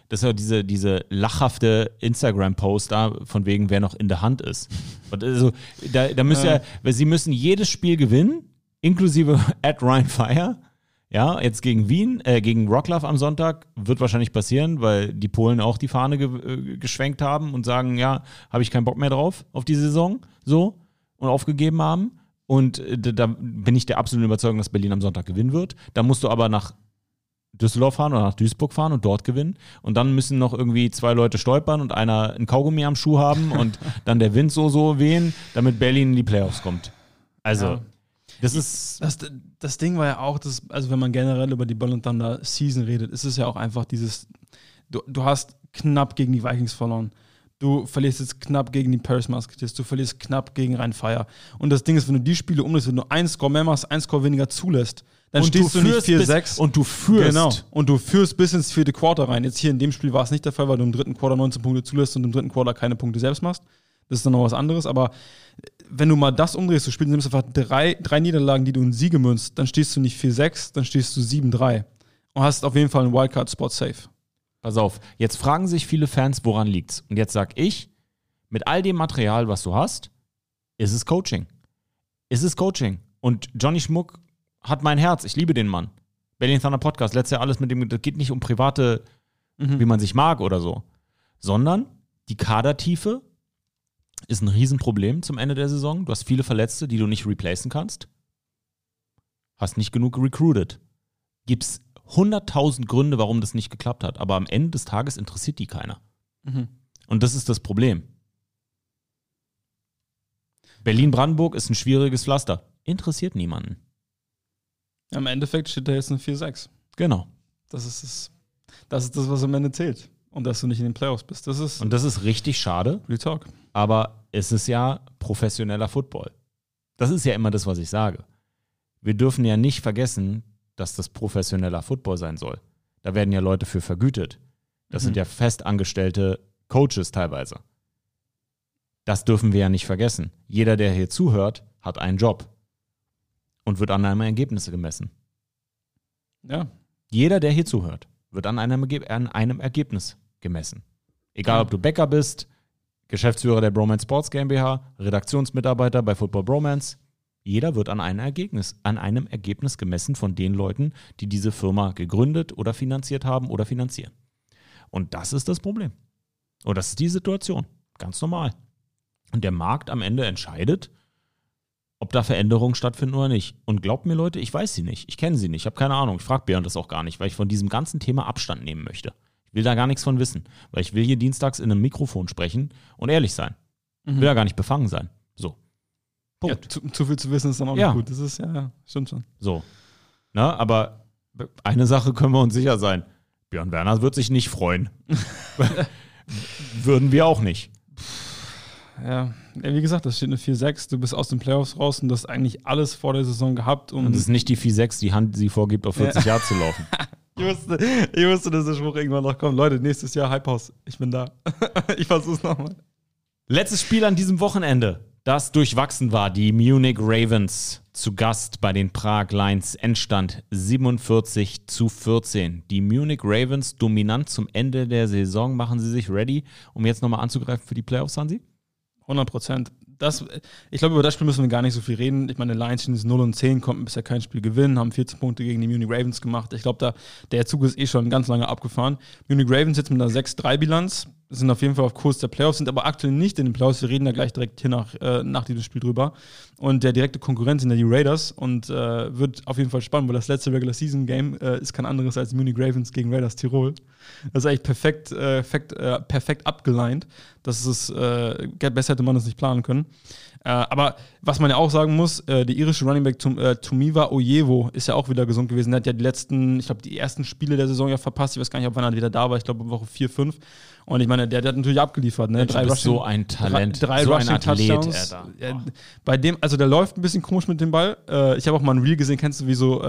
Das ist ja diese lachhafte Instagram-Post da, von wegen, wer noch in der Hand ist. Und also, da müssen sie müssen jedes Spiel gewinnen, inklusive at Rhein Fire. Ja, jetzt gegen Wien, gegen Wrocław am Sonntag wird wahrscheinlich passieren, weil die Polen auch die Fahne geschwenkt haben und sagen, ja, habe ich keinen Bock mehr drauf auf die Saison, so, und aufgegeben haben. Und da bin ich der absoluten Überzeugung, dass Berlin am Sonntag gewinnen wird. Da musst du aber nach Düsseldorf fahren oder nach Duisburg fahren und dort gewinnen. Und dann müssen noch irgendwie 2 Leute stolpern und einer ein Kaugummi am Schuh haben und dann der Wind so wehen, damit Berlin in die Playoffs kommt. Also, Ja. das ist... Das Ding war ja auch, also wenn man generell über die Ball und Thunder Season redet, ist es ja auch einfach dieses, du hast knapp gegen die Vikings verloren. Du verlierst jetzt knapp gegen die Paris Musketeers, du verlierst knapp gegen Rhein Fire. Und das Ding ist, wenn du die Spiele umlässt, wenn du einen Score mehr machst, einen Score weniger zulässt, dann und stehst du nicht 4-6. Und du führst. Genau. Und du führst bis ins 4. Quarter rein. Jetzt hier in dem Spiel war es nicht der Fall, weil du im 3. Quarter 19 Punkte zulässt und im 3. Quarter keine Punkte selbst machst. Das ist dann noch was anderes. Aber wenn du mal das umdrehst, du spielst, nimmst einfach drei Niederlagen, die du in Siege münzt, dann stehst du nicht 4-6, dann stehst du 7-3. Und hast auf jeden Fall einen Wildcard-Spot safe. Pass auf, jetzt fragen sich viele Fans, woran liegt's? Und jetzt sag ich, mit all dem Material, was du hast, ist es Coaching. Ist es Coaching. Und Johnny Schmuck hat mein Herz. Ich liebe den Mann. Berlin Thunder Podcast, letztes Jahr alles mit dem, das geht nicht um private, wie man sich mag oder so, sondern die Kadertiefe ist ein Riesenproblem zum Ende der Saison. Du hast viele Verletzte, die du nicht replacen kannst. Hast nicht genug recruited. Gibt's 100.000 Gründe, warum das nicht geklappt hat. Aber am Ende des Tages interessiert die keiner. Und das ist das Problem. Berlin-Brandenburg ist ein schwieriges Pflaster. Interessiert niemanden. Im Endeffekt steht da jetzt ein 4-6. Genau. Das ist das, was am Ende zählt. Und dass du nicht in den Playoffs bist. Und das ist richtig schade. Real Talk. Aber es ist ja professioneller Football. Das ist ja immer das, was ich sage. Wir dürfen ja nicht vergessen, dass das professioneller Football sein soll. Da werden ja Leute für vergütet. Das sind ja festangestellte Coaches teilweise. Das dürfen wir ja nicht vergessen. Jeder, der hier zuhört, hat einen Job und wird an einem Ergebnis gemessen. Ja. Jeder, der hier zuhört, wird an einem Ergebnis gemessen. Egal, ob du Bäcker bist, Geschäftsführer der Bromance Sports GmbH, Redaktionsmitarbeiter bei Football Bromance. Jeder wird an einem Ergebnis gemessen von den Leuten, die diese Firma gegründet oder finanziert haben oder finanzieren. Und das ist das Problem. Und das ist die Situation. Ganz normal. Und der Markt am Ende entscheidet, ob da Veränderungen stattfinden oder nicht. Und glaubt mir, Leute, ich weiß sie nicht. Ich kenne sie nicht. Ich habe keine Ahnung. Ich frage Björn das auch gar nicht, weil ich von diesem ganzen Thema Abstand nehmen möchte. Ich will da gar nichts von wissen. Weil ich will hier dienstags in einem Mikrofon sprechen und ehrlich sein. Ich will da gar nicht befangen sein. So. Punkt. Ja, zu viel zu wissen ist dann auch nicht gut. Das ist, ja, stimmt schon. So. Na, aber eine Sache können wir uns sicher sein. Björn Werner wird sich nicht freuen. Würden wir auch nicht. Ja, wie gesagt, das steht eine 4-6. Du bist aus den Playoffs raus und du hast eigentlich alles vor der Saison gehabt. Und das ist nicht die 4-6, die Hand, die vorgibt, auf 40 Jahre zu laufen. Ich wusste, dass der Spruch irgendwann noch kommt. Leute, nächstes Jahr Hype House. Ich bin da. Ich versuch's nochmal. Letztes Spiel an diesem Wochenende, das durchwachsen war. Die Munich Ravens zu Gast bei den Prag Lions. Endstand 47-14. Die Munich Ravens dominant zum Ende der Saison. Machen sie sich ready, um jetzt nochmal anzugreifen für die Playoffs, Hansi? 100%. Ich glaube, über das Spiel müssen wir gar nicht so viel reden. Ich meine, Lions stehen jetzt 0-10, konnten bisher kein Spiel gewinnen, haben 14 Punkte gegen die Munich Ravens gemacht. Ich glaube, der Zug ist schon ganz lange abgefahren. Munich Ravens jetzt mit einer 6-3-Bilanz, sind auf jeden Fall auf Kurs der Playoffs, sind aber aktuell nicht in den Playoffs. Wir reden da gleich direkt hier nach diesem Spiel drüber. Und der direkte Konkurrent sind ja die Raiders und wird auf jeden Fall spannend, weil das letzte Regular Season Game ist kein anderes als Munich Ravens gegen Raiders Tirol. Das ist eigentlich perfekt abgeleint. Das ist, besser hätte man das nicht planen können. Aber was man ja auch sagen muss, der irische Running Back Tumiva Oyewo ist ja auch wieder gesund gewesen. Der hat ja die ersten Spiele der Saison ja verpasst. Ich weiß gar nicht, ob wann er wieder da war. Ich glaube, Woche 4, 5. Und ich meine, der hat natürlich abgeliefert. Ne? Du bist so ein Talent. Drei so Rushing ein Athlet, Touchdowns. Bei dem, also der läuft ein bisschen komisch mit dem Ball. Ich habe auch mal ein Reel gesehen, kennst du kennst du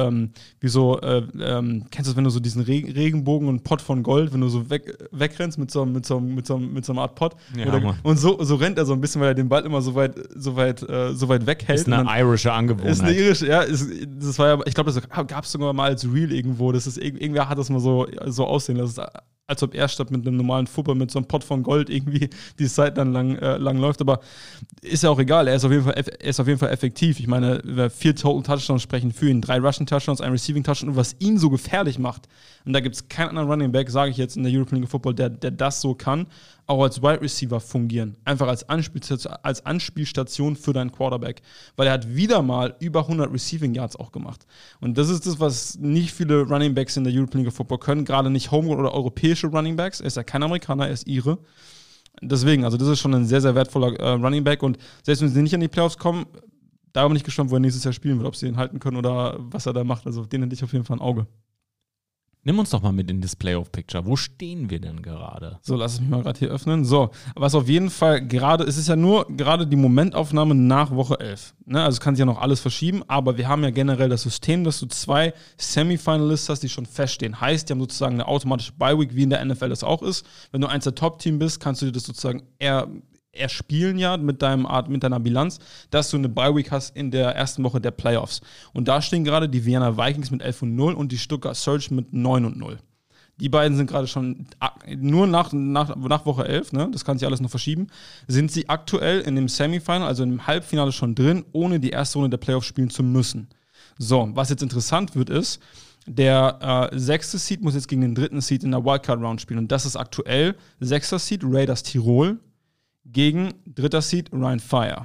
das, wenn du so diesen Regenbogen und Pott von Gold, wenn du so wegrennst mit so einer Art Pott. Ja, und so rennt er so ein bisschen, weil er den Ball immer so weit weghält. Ist eine irische Angewohnheit. Ist eine irische, ja. Das war ja, ich glaube, das gab es sogar mal als Reel irgendwo. Irgendwer hat das mal so aussehen lassen. als ob er statt mit einem normalen Football mit so einem Pott von Gold irgendwie die Zeit dann lang läuft. Aber ist ja auch egal, er ist auf jeden Fall effektiv. Ich meine, 4 Total Touchdowns sprechen für ihn, 3 Rushing Touchdowns, 1 Receiving Touchdown. Und was ihn so gefährlich macht, und da gibt es keinen anderen Running Back, sage ich jetzt, in der European League of Football, der das so kann, auch als Wide Receiver fungieren. Einfach als Anspielstation für deinen Quarterback. Weil er hat wieder mal über 100 Receiving Yards auch gemacht. Und das ist das, was nicht viele Running Backs in der European League of Football können, gerade nicht Homegrown oder europäische Running Backs. Er ist ja kein Amerikaner, er ist Ire. Deswegen, also das ist schon ein sehr, sehr wertvoller Running Back. Und selbst wenn sie nicht in die Playoffs kommen, da bin ich gespannt, wo er nächstes Jahr spielen wird, ob sie ihn halten können oder was er da macht. Also den hätte ich auf jeden Fall ein Auge. Nimm uns doch mal mit in das Playoff-Picture. Wo stehen wir denn gerade? So, lass es mich mal gerade hier öffnen. So, was auf jeden Fall gerade, es ist ja nur gerade die Momentaufnahme nach Woche 11. Ne? Also es kann sich ja noch alles verschieben, aber wir haben ja generell das System, dass du 2 Semifinalists hast, die schon feststehen. Heißt, die haben sozusagen eine automatische Bye-Week, wie in der NFL das auch ist. Wenn du eins der Top-Team bist, kannst du dir das sozusagen eher spielen ja mit deiner Bilanz, dass du eine Bye-Week hast in der ersten Woche der Playoffs. Und da stehen gerade die Vienna Vikings mit 11-0 und die Stuttgart Surge mit 9-0. Die beiden sind gerade schon, nur nach Woche 11, ne, das kann sich alles noch verschieben, sind sie aktuell in dem Semifinal, also im Halbfinale schon drin, ohne die erste Runde der Playoffs spielen zu müssen. So, was jetzt interessant wird, ist, der 6. Seed muss jetzt gegen den 3. Seed in der Wildcard-Round spielen. Und das ist aktuell 6. Seed Raiders Tirol gegen 3. Seed Rhein Fire.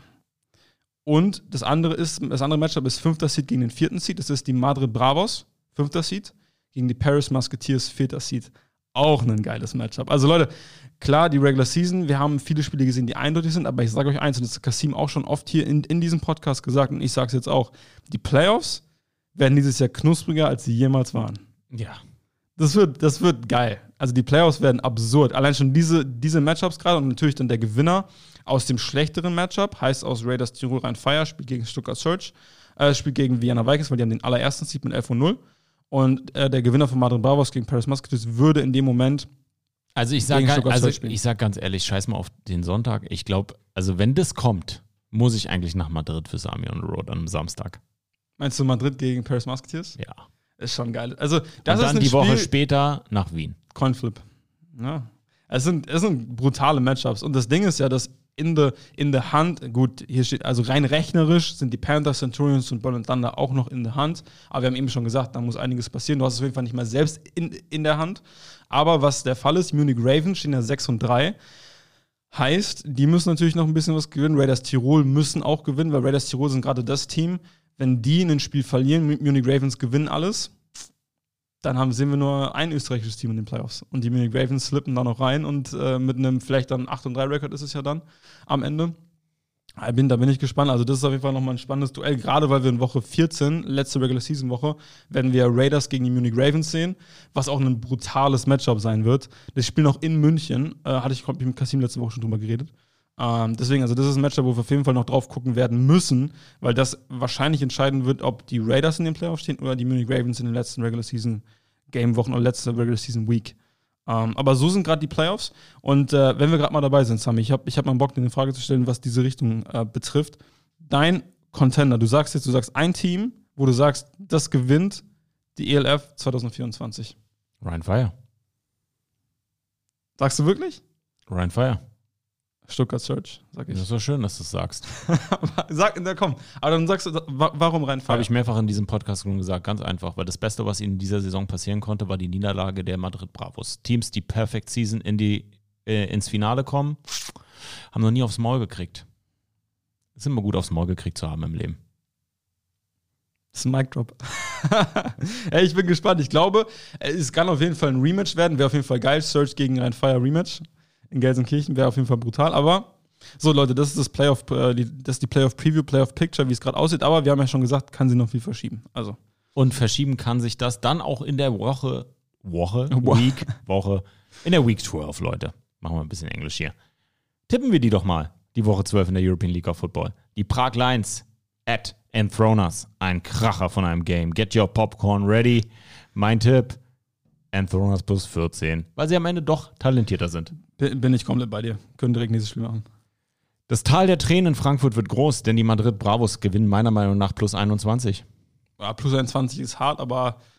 Und das andere Matchup ist 5. Seed gegen den 4. Seed. Das ist die Madrid Bravos, 5. Seed, gegen die Paris Musketeers, 4. Seed. Auch ein geiles Matchup. Also Leute, klar, die Regular Season, wir haben viele Spiele gesehen, die eindeutig sind, aber ich sage euch eins, und das hat Kasim auch schon oft hier in diesem Podcast gesagt, und ich sage es jetzt auch, die Playoffs werden dieses Jahr knuspriger, als sie jemals waren. Ja. Das wird geil. Also die Playoffs werden absurd. Allein schon diese Matchups gerade und natürlich dann der Gewinner aus dem schlechteren Matchup, heißt aus Raiders Tirol Rhein Fire, spielt gegen Stuttgart Surge, spielt gegen Vienna Vikings, weil die haben den allerersten Seed mit 11-0. Und der Gewinner von Madrid Bravos gegen Paris Musketeers würde in dem Moment Also ich sag ganz ehrlich, scheiß mal auf den Sonntag. Ich glaube, also wenn das kommt, muss ich eigentlich nach Madrid für Sami on the Road am Samstag. Meinst du Madrid gegen Paris Musketeers? Ja. Ist schon geil. Also, das und dann ist die Woche später nach Wien. Coinflip. Ja. Es sind brutale Matchups. Und das Ding ist ja, dass in the Hand, gut, hier steht, also rein rechnerisch sind die Panthers, Centurions und Burn Thunder auch noch in der Hand. Aber wir haben eben schon gesagt, da muss einiges passieren. Du hast es auf jeden Fall nicht mal selbst in der Hand. Aber was der Fall ist, Munich Ravens stehen ja 6-3. Heißt, die müssen natürlich noch ein bisschen was gewinnen. Raiders Tirol müssen auch gewinnen, weil Raiders Tirol sind gerade das Team. Wenn die ein Spiel verlieren, Munich Ravens gewinnen alles, dann sehen wir nur ein österreichisches Team in den Playoffs. Und die Munich Ravens slippen da noch rein und mit einem vielleicht dann 8-3-Rekord ist es ja dann am Ende. Da bin ich gespannt. Also das ist auf jeden Fall nochmal ein spannendes Duell, gerade weil wir in Woche 14, letzte Regular-Season-Woche, werden wir Raiders gegen die Munich Ravens sehen, was auch ein brutales Matchup sein wird. Das Spiel noch in München, hatte ich mit Kasim letzte Woche schon drüber geredet. Deswegen, also das ist ein Matchup, wo wir auf jeden Fall noch drauf gucken werden müssen, weil das wahrscheinlich entscheiden wird, ob die Raiders in den Playoffs stehen oder die Munich Ravens in den letzten Regular-Season-Game-Wochen oder letzte Regular-Season-Week. Aber so sind gerade die Playoffs. Und wenn wir gerade mal dabei sind, Sami, ich hab mal Bock, dir eine Frage zu stellen, was diese Richtung betrifft. Dein Contender, du sagst ein Team, wo du sagst, das gewinnt die ELF 2024. Rhein Fire. Sagst du wirklich? Rhein Fire. Stuttgart Surge, sag ich. Das ist so schön, dass du es sagst. Komm. Aber dann sagst du, warum Rhein Fire? Habe ich mehrfach in diesem Podcast schon gesagt, ganz einfach, weil das Beste, was ihnen in dieser Saison passieren konnte, war die Niederlage der Madrid Bravos. Teams, die Perfect Season ins Finale kommen, haben noch nie aufs Maul gekriegt. Ist immer gut, aufs Maul gekriegt zu haben im Leben. Das ist ein Mic Drop. Hey, ich bin gespannt. Ich glaube, es kann auf jeden Fall ein Rematch werden. Wäre auf jeden Fall geil. Surge gegen Rhein Fire Rematch in Gelsenkirchen wäre auf jeden Fall brutal. Aber so, Leute, das ist das die Playoff-Preview, Playoff-Picture, wie es gerade aussieht. Aber wir haben ja schon gesagt, kann sie noch viel verschieben. Also. Und verschieben kann sich das dann auch in der Woche, in der Week 12, Leute. Machen wir ein bisschen Englisch hier. Tippen wir die doch mal, die Woche 12 in der European League of Football. Die Prague Lions at Anthronas. Ein Kracher von einem Game. Get your popcorn ready. Mein Tipp, Anthronas plus 14. Weil sie am Ende doch talentierter sind. Bin ich komplett bei dir. Können direkt nächstes Spiel machen. Das Tal der Tränen in Frankfurt wird groß, denn die Madrid Bravos gewinnen meiner Meinung nach plus 21. Ja, plus 21 ist hart, aber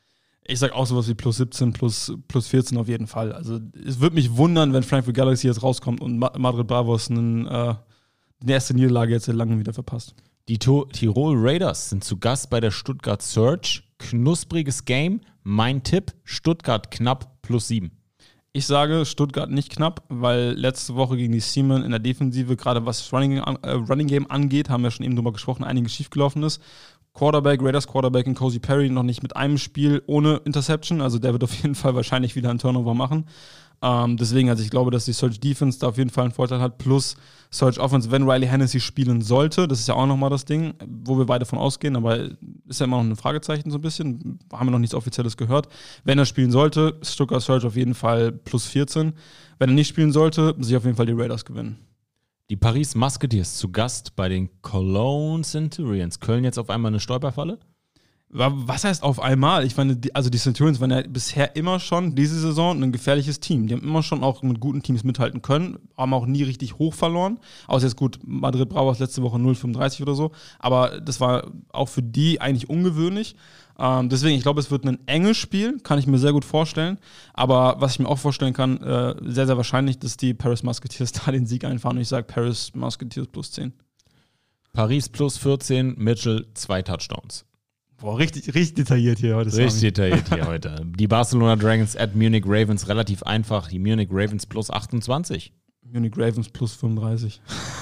Ich sag auch sowas wie plus 17, plus 14 auf jeden Fall. Also es würde mich wundern, wenn Frankfurt Galaxy jetzt rauskommt und Madrid Bravos die erste Niederlage jetzt seit langem wieder verpasst. Die Tirol Raiders sind zu Gast bei der Stuttgart Surge. Knuspriges Game. Mein Tipp, Stuttgart knapp plus 7. Ich sage Stuttgart nicht knapp, weil letzte Woche gegen die Seamen in der Defensive, gerade was Running Game angeht, haben wir schon eben drüber gesprochen, einiges schiefgelaufen ist. Raiders Quarterback in Cozy Perry noch nicht mit einem Spiel ohne Interception, also der wird auf jeden Fall wahrscheinlich wieder einen Turnover machen. Deswegen, also ich glaube, dass die Surge Defense da auf jeden Fall einen Vorteil hat, plus Surge Offense, wenn Riley Hennessy spielen sollte, das ist ja auch nochmal das Ding, wo wir beide von ausgehen, aber ist ja immer noch ein Fragezeichen so ein bisschen, haben wir noch nichts Offizielles gehört. Wenn er spielen sollte, Stuttgart Surge auf jeden Fall plus 14. Wenn er nicht spielen sollte, sich auf jeden Fall die Raiders gewinnen. Die Paris Musketeers zu Gast bei den Cologne Centurions. Köln jetzt auf einmal eine Stolperfalle? Was heißt auf einmal? Ich meine, die Centurions waren ja bisher immer schon diese Saison ein gefährliches Team. Die haben immer schon auch mit guten Teams mithalten können, haben auch nie richtig hoch verloren. Außer jetzt gut, Madrid Bravos letzte Woche 0,35 oder so. Aber das war auch für die eigentlich ungewöhnlich. Deswegen, ich glaube, es wird ein enges Spiel, kann ich mir sehr gut vorstellen. Aber was ich mir auch vorstellen kann, sehr, sehr wahrscheinlich, dass die Paris Musketeers da den Sieg einfahren. Und ich sage Paris Musketeers plus 10. Paris plus 14, Mitchell 2 Touchdowns. Boah, richtig detailliert hier heute. Richtig detailliert hier heute. Die Barcelona Dragons at Munich Ravens, relativ einfach. Die Munich Ravens plus 28. Munich Ravens plus 35.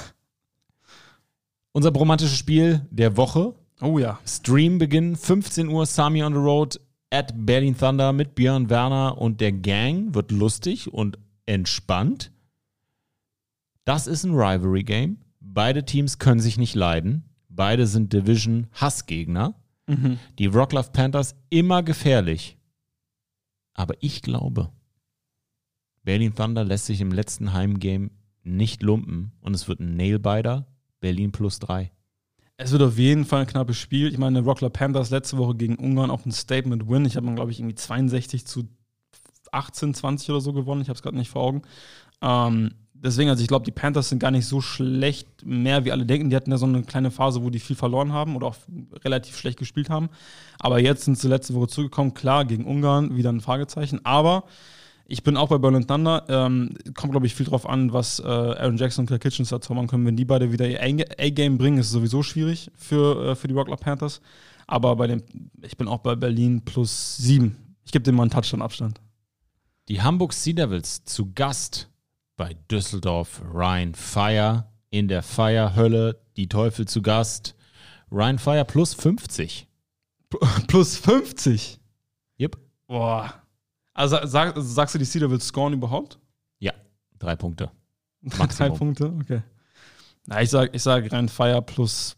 Unser romantisches Spiel der Woche. Oh ja. Streambeginn 15 Uhr, Sami on the Road at Berlin Thunder mit Björn Werner und der Gang. Wird lustig und entspannt. Das ist ein Rivalry-Game. Beide Teams können sich nicht leiden. Beide sind Division-Hassgegner. Die Wroclaw Panthers immer gefährlich. Aber ich glaube, Berlin Thunder lässt sich im letzten Heimgame nicht lumpen und es wird ein Nailbiter. Berlin plus 3. Es wird auf jeden Fall ein knappes Spiel. Ich meine, Wroclaw Panthers letzte Woche gegen Ungarn auch ein Statement-Win. Ich habe man, glaube ich, irgendwie 62 zu 18, 20 oder so gewonnen. Ich habe es gerade nicht vor Augen. Deswegen, also ich glaube, die Panthers sind gar nicht so schlecht mehr, wie alle denken. Die hatten ja so eine kleine Phase, wo die viel verloren haben oder auch relativ schlecht gespielt haben. Aber jetzt sind sie letzte Woche zurückgekommen. Klar, gegen Ungarn wieder ein Fragezeichen. Aber ich bin auch bei Berlin Thunder. Kommt, glaube ich, viel drauf an, was Aaron Jackson und Claire Kitchens da zaubern können. Wenn die beide wieder ihr A-Game bringen, ist es sowieso schwierig für die Wroclaw Panthers. Aber ich bin auch bei Berlin plus 7. Ich gebe dem mal einen Touchdown-Abstand. Die Hamburg Sea Devils zu Gast bei Düsseldorf Rhein-Fire in der Fire-Hölle. Die Teufel zu Gast. Rhein-Fire plus 50. Plus 50? Yep. Boah. Also sagst du, die Sea Devils scoren überhaupt? Ja, 3 Punkte. 3 Punkte? Okay. Na, ich sag Rhein-Fire plus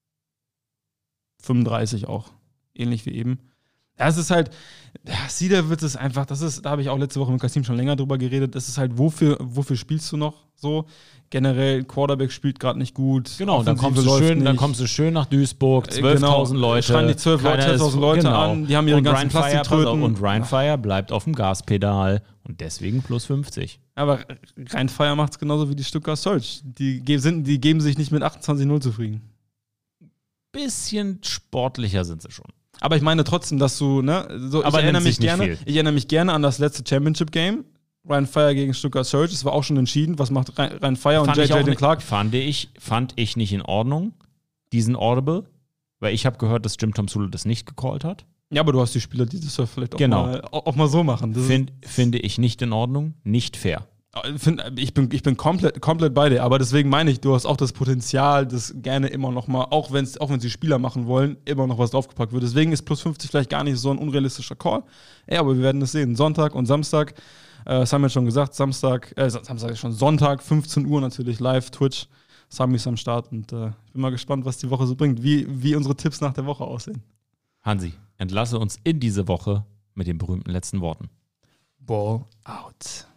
35 auch. Ähnlich wie eben. Ja, es ist halt, Sea Devils ist einfach, da habe ich auch letzte Woche mit Kasim schon länger drüber geredet, das ist halt, wofür spielst du noch so? Generell, Quarterback spielt gerade nicht gut. Genau, dann kommst du schön nach Duisburg, 12.000 Leute. Schreien die 12.000 Leute an, die haben ihre ganzen Plastiktröten. Und Rhein-Fire bleibt auf dem Gaspedal und deswegen plus 50. Aber Rhein-Fire macht es genauso wie die Stuttgart Surge. Die geben sich nicht mit 28-0 zufrieden. Bisschen sportlicher sind sie schon. Aber ich meine trotzdem, dass du, ich erinnere mich gerne an das letzte Championship-Game. Rhein-Fire gegen Stuttgart Surge. Es war auch schon entschieden. Was macht Rhein-Fire und JJ Clark? Fand ich nicht in Ordnung, diesen Audible. Weil ich habe gehört, dass Jim Tomsula das nicht gecallt hat. Ja, aber du hast die Spieler, die das vielleicht auch mal so machen. Finde ich nicht in Ordnung, nicht fair. Ich bin komplett bei dir, aber deswegen meine ich, du hast auch das Potenzial, das gerne immer noch mal, auch wenn sie Spieler machen wollen, immer noch was draufgepackt wird. Deswegen ist plus 50 vielleicht gar nicht so ein unrealistischer Call. Ja, aber wir werden es sehen. Sonntag und Samstag, das haben wir schon gesagt, Samstag ist schon Sonntag, 15 Uhr natürlich live, Twitch. Sami ist am Start und ich bin mal gespannt, was die Woche so bringt, wie unsere Tipps nach der Woche aussehen. Hansi, entlasse uns in diese Woche mit den berühmten letzten Worten. Ball out.